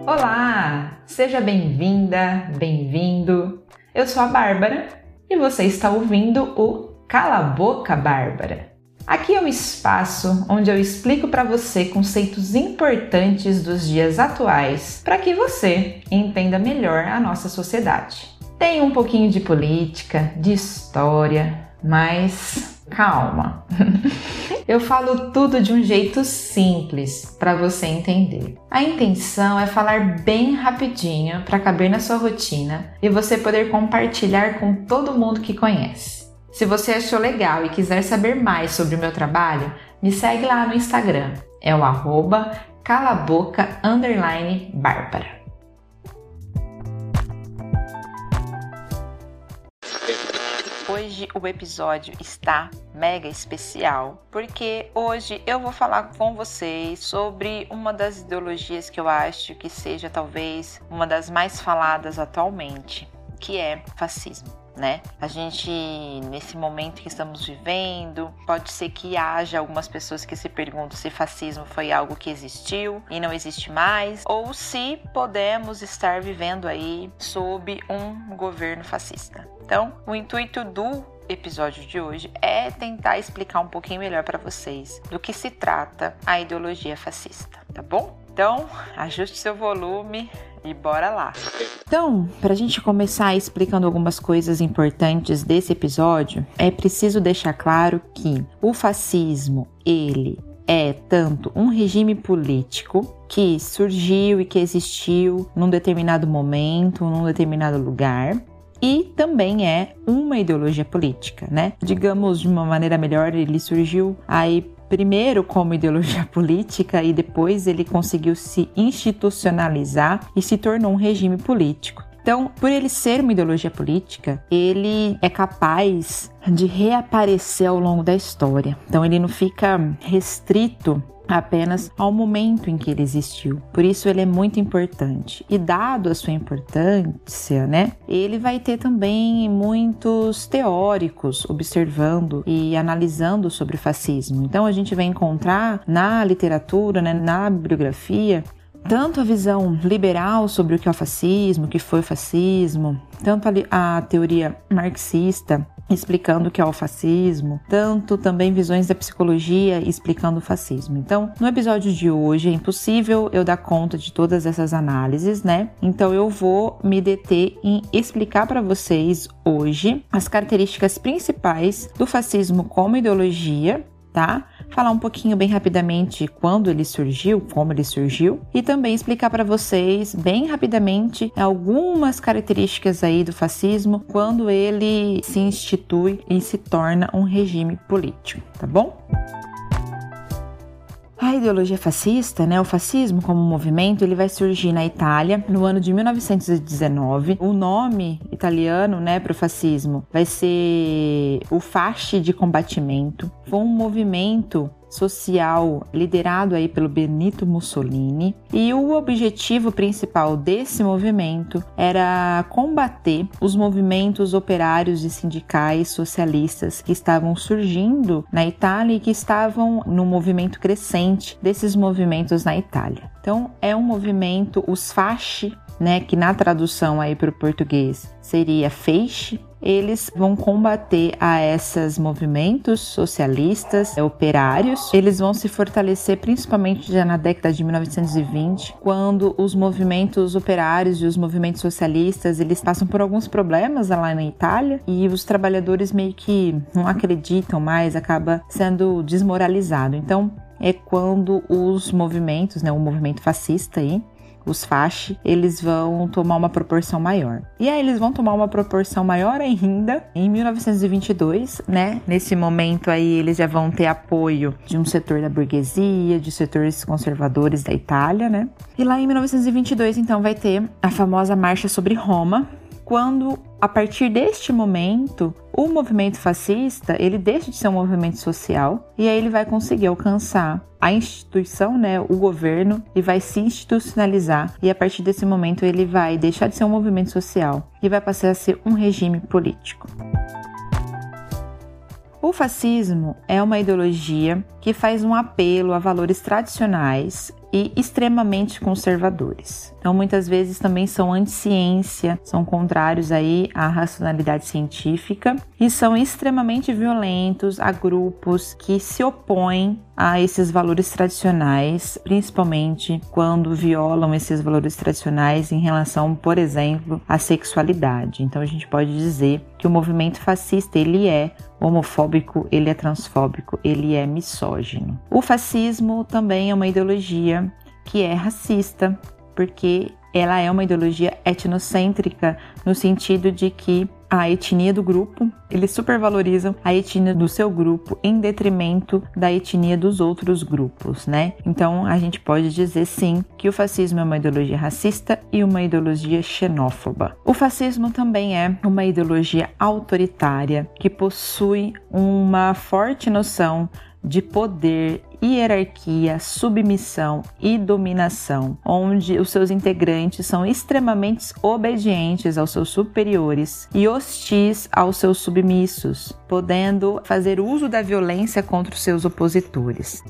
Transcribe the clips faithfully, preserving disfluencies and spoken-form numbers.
Olá! Seja bem-vinda, bem-vindo. Eu sou a Bárbara e você está ouvindo o Cala a Boca, Bárbara. Aqui é um espaço onde eu explico para você conceitos importantes dos dias atuais para que você entenda melhor a nossa sociedade. Tem um pouquinho de política, de história, mas calma. Eu falo tudo de um jeito simples para você entender. A intenção é falar bem rapidinho para caber na sua rotina e você poder compartilhar com todo mundo que conhece. Se você achou legal e quiser saber mais sobre o meu trabalho, me segue lá no Instagram. É o arroba calaboca underline Bárbara. Hoje o episódio está mega especial, porque hoje eu vou falar com vocês sobre uma das ideologias que eu acho que seja talvez uma das mais faladas atualmente, que é fascismo. Né? A gente, nesse momento que estamos vivendo, pode ser que haja algumas pessoas que se perguntam se fascismo foi algo que existiu e não existe mais, ou se podemos estar vivendo aí sob um governo fascista. Então, o intuito do episódio de hoje é tentar explicar um pouquinho melhor para vocês do que se trata a ideologia fascista, tá bom? Então, ajuste seu volume e bora lá! Então, para a gente começar explicando algumas coisas importantes desse episódio, é preciso deixar claro que o fascismo, ele é tanto um regime político que surgiu e que existiu num determinado momento, num determinado lugar, e também é uma ideologia política, né? Digamos de uma maneira melhor, ele surgiu aí primeiro como ideologia política e depois ele conseguiu se institucionalizar e se tornou um regime político. Então, por ele ser uma ideologia política, ele é capaz de reaparecer ao longo da história. Então, ele não fica restrito apenas ao momento em que ele existiu. Por isso ele é muito importante. E dado a sua importância, né, ele vai ter também muitos teóricos observando e analisando sobre o fascismo. Então a gente vai encontrar na literatura, né, na bibliografia, tanto a visão liberal sobre o que é o fascismo, o que foi o fascismo, tanto a, a teoria marxista explicando o que é o fascismo, tanto também visões da psicologia explicando o fascismo. Então, no episódio de hoje é impossível eu dar conta de todas essas análises, né? Então eu vou me deter em explicar para vocês hoje as características principais do fascismo como ideologia, tá? Falar um pouquinho bem rapidamente quando ele surgiu, como ele surgiu, e também explicar para vocês bem rapidamente algumas características aí do fascismo quando ele se institui e se torna um regime político, tá bom? A ideologia fascista, né, o fascismo como movimento, ele vai surgir na Itália no ano de mil novecentos e dezenove. O nome italiano, né, para o fascismo vai ser o Fasci di Combattimento. Foi um movimento social liderado aí pelo Benito Mussolini, e o objetivo principal desse movimento era combater os movimentos operários e sindicais socialistas que estavam surgindo na Itália e que estavam no movimento crescente desses movimentos na Itália. Então é um movimento, os fasci, né, que na tradução aí para o português seria feixe. Eles vão combater a esses movimentos socialistas, operários. Eles vão se fortalecer principalmente já na década de mil novecentos e vinte, quando os movimentos operários e os movimentos socialistas, eles passam por alguns problemas lá na Itália e os trabalhadores meio que não acreditam mais, acaba sendo desmoralizado. Então, é quando os movimentos, né, o movimento fascista aí, os fasci, eles vão tomar uma proporção maior. E aí eles vão tomar uma proporção maior ainda em mil novecentos e vinte e dois, né? Nesse momento aí eles já vão ter apoio de um setor da burguesia, de setores conservadores da Itália, né? E lá em mil novecentos e vinte e dois, então, vai ter a famosa Marcha sobre Roma, quando, a partir deste momento, o movimento fascista, ele deixa de ser um movimento social e aí ele vai conseguir alcançar a instituição, né, o governo, e vai se institucionalizar, e a partir desse momento ele vai deixar de ser um movimento social e vai passar a ser um regime político. O fascismo é uma ideologia que faz um apelo a valores tradicionais e extremamente conservadores. Então, muitas vezes também são anti-ciência, são contrários aí à racionalidade científica e são extremamente violentos a grupos que se opõem a esses valores tradicionais, principalmente quando violam esses valores tradicionais em relação, por exemplo, à sexualidade. Então, a gente pode dizer que o movimento fascista, ele é homofóbico, ele é transfóbico, ele é misógino. O fascismo também é uma ideologia que é racista, porque ela é uma ideologia etnocêntrica, no sentido de que a etnia do grupo, eles supervalorizam a etnia do seu grupo em detrimento da etnia dos outros grupos, né? Então, a gente pode dizer sim que o fascismo é uma ideologia racista e uma ideologia xenófoba. O fascismo também é uma ideologia autoritária que possui uma forte noção de poder, hierarquia, submissão e dominação, onde os seus integrantes são extremamente obedientes aos seus superiores e hostis aos seus submissos, podendo fazer uso da violência contra os seus opositores.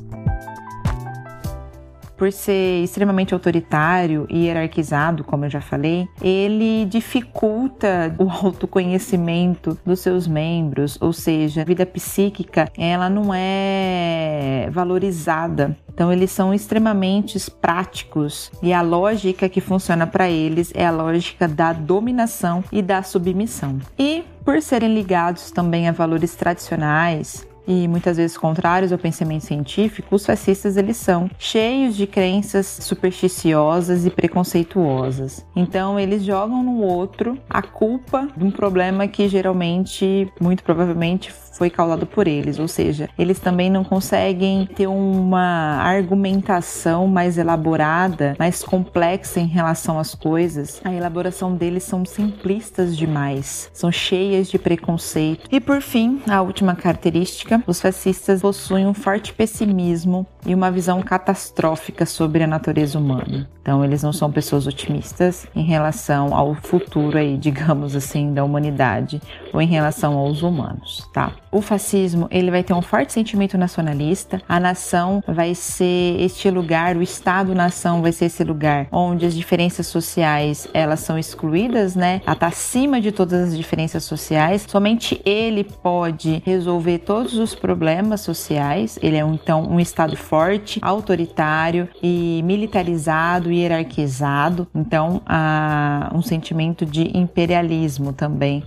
Por ser extremamente autoritário e hierarquizado, como eu já falei, ele dificulta o autoconhecimento dos seus membros, ou seja, a vida psíquica, ela não é valorizada. Então, eles são extremamente práticos e a lógica que funciona para eles é a lógica da dominação e da submissão. E, por serem ligados também a valores tradicionais, e muitas vezes contrários ao pensamento científico, os fascistas eles são cheios de crenças supersticiosas e preconceituosas. Então eles jogam no outro a culpa de um problema que geralmente, muito provavelmente, foi causado por eles, ou seja, eles também não conseguem ter uma argumentação mais elaborada, mais complexa em relação às coisas. A elaboração deles são simplistas demais, são cheias de preconceito. E por fim, a última característica, os fascistas possuem um forte pessimismo e uma visão catastrófica sobre a natureza humana. Então, eles não são pessoas otimistas em relação ao futuro aí, digamos assim, da humanidade ou em relação aos humanos, tá? O fascismo, ele vai ter um forte sentimento nacionalista. A nação vai ser este lugar, o Estado-nação vai ser esse lugar onde as diferenças sociais, elas são excluídas, né? Ela tá acima de todas as diferenças sociais. Somente ele pode resolver todos os problemas sociais. Ele é, então, um Estado forte, autoritário e militarizado e hierarquizado. Então, há um sentimento de imperialismo também.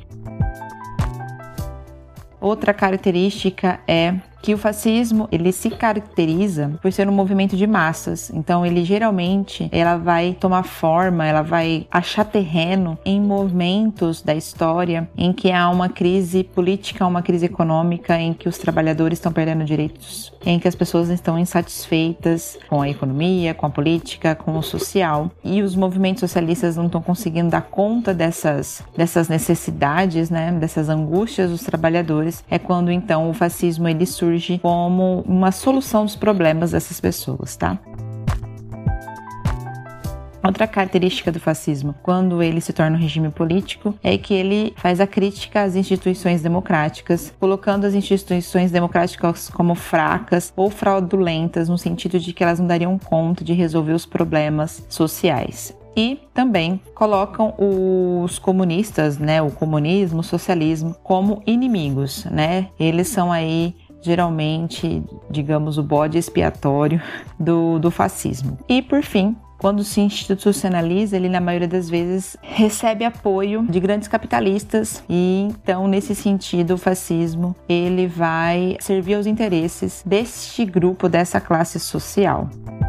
Outra característica é que o fascismo, ele se caracteriza por ser um movimento de massas. Então, ele geralmente, ela vai tomar forma, ela vai achar terreno em momentos da história em que há uma crise política, uma crise econômica, em que os trabalhadores estão perdendo direitos, em que as pessoas estão insatisfeitas com a economia, com a política, com o social. E os movimentos socialistas não estão conseguindo dar conta dessas, dessas necessidades, né, dessas angústias dos trabalhadores. É quando, então, o fascismo, ele surge como uma solução dos problemas dessas pessoas, tá? Outra característica do fascismo, quando ele se torna um regime político, é que ele faz a crítica às instituições democráticas, colocando as instituições democráticas como fracas ou fraudulentas, no sentido de que elas não dariam conta de resolver os problemas sociais. E também colocam os comunistas, né, o comunismo, o socialismo, como inimigos, né? Eles são aí geralmente, digamos, o bode expiatório do, do fascismo. E, por fim, quando se institucionaliza, ele, na maioria das vezes, recebe apoio de grandes capitalistas e, então, nesse sentido, o fascismo, ele vai servir aos interesses deste grupo, dessa classe social.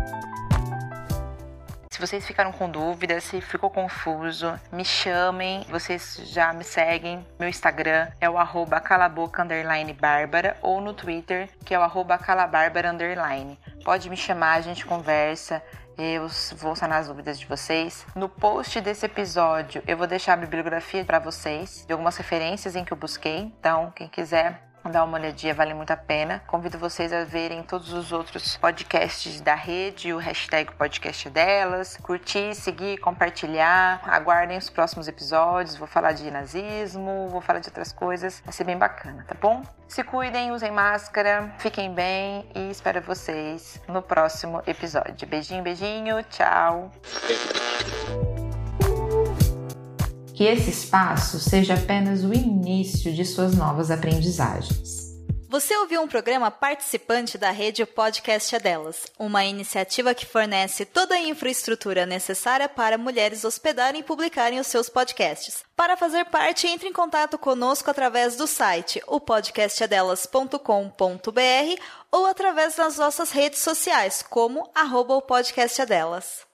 Se vocês ficaram com dúvidas, se ficou confuso, me chamem, vocês já me seguem. Meu Instagram é o arroba calaboca underline bárbara ou no Twitter, que é o arroba calabárbara underline. Pode me chamar, a gente conversa, eu vou sanar as dúvidas de vocês. No post desse episódio, eu vou deixar a bibliografia para vocês, de algumas referências em que eu busquei. Então, quem quiser Dá uma olhadinha, vale muito a pena. Convido vocês a verem todos os outros podcasts da rede, o hashtag podcast delas. Curtir, seguir, compartilhar. Aguardem os próximos episódios. Vou falar de nazismo, vou falar de outras coisas. Vai ser bem bacana, tá bom? Se cuidem, usem máscara, fiquem bem e espero vocês no próximo episódio. Beijinho, beijinho, tchau! Que esse espaço seja apenas o início de suas novas aprendizagens. Você ouviu um programa participante da rede Podcast é Delas, uma iniciativa que fornece toda a infraestrutura necessária para mulheres hospedarem e publicarem os seus podcasts. Para fazer parte, entre em contato conosco através do site o podcast é delas ponto com ponto b r ou através das nossas redes sociais, como arroba o podcast é delas.